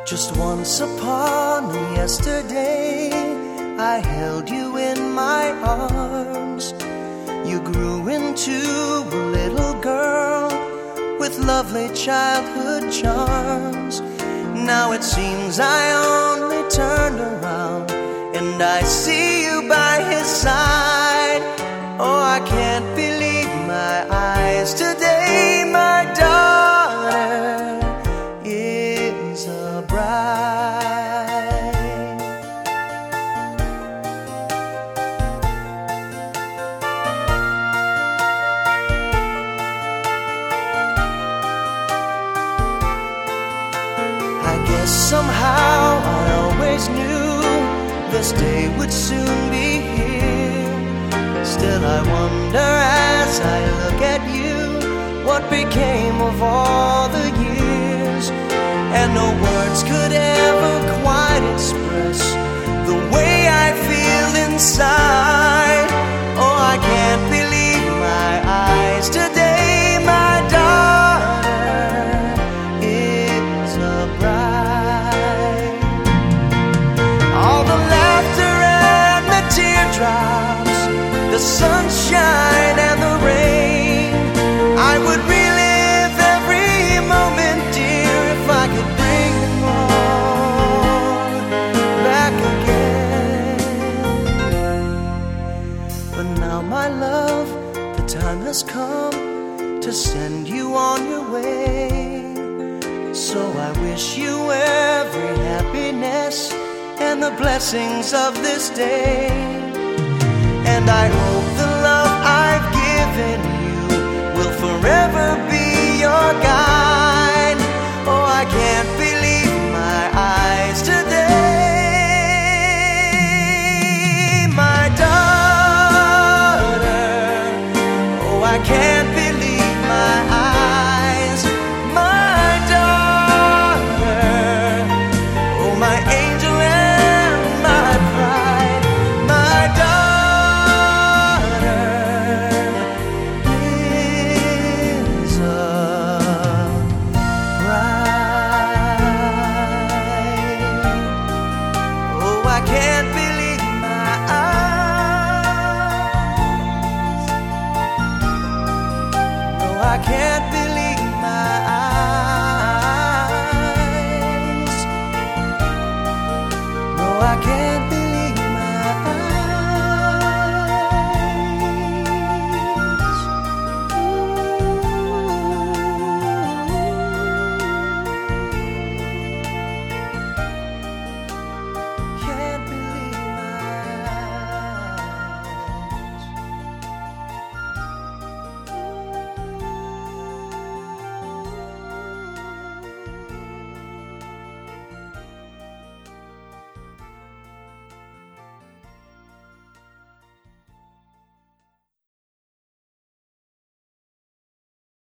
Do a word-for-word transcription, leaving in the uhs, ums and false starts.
Just once upon a yesterday, I held you in my arms. You grew into a little girl with lovely childhood charms. Now it seems I only turned around and I see you by his side. Oh, I can't believe my eyes today. My daughter is a bride. I guess somehow I always knew this day would soon be here. Still I wonder as I look at you, what became of all the years? And no words could ever quite express the way I feel inside. Oh, I can't believe my eyes today. My daughter is a bride. All the laughter and the teardrops, the sunshine and the rain, I would relive every moment, dear, if I could bring them all back again. But now, my love, the time has come to send you on your way. So I wish you every happiness and the blessings of this day. And I hope the love I've given you will forever be your guide. Oh, I can't believe my eyes today. My daughter, oh, I can't believe my eyes. My daughter, oh, my angel and my pride. My daughter is a bride. Oh, I can't believe my eyes. No, I can't believe my eyes. No, I can't.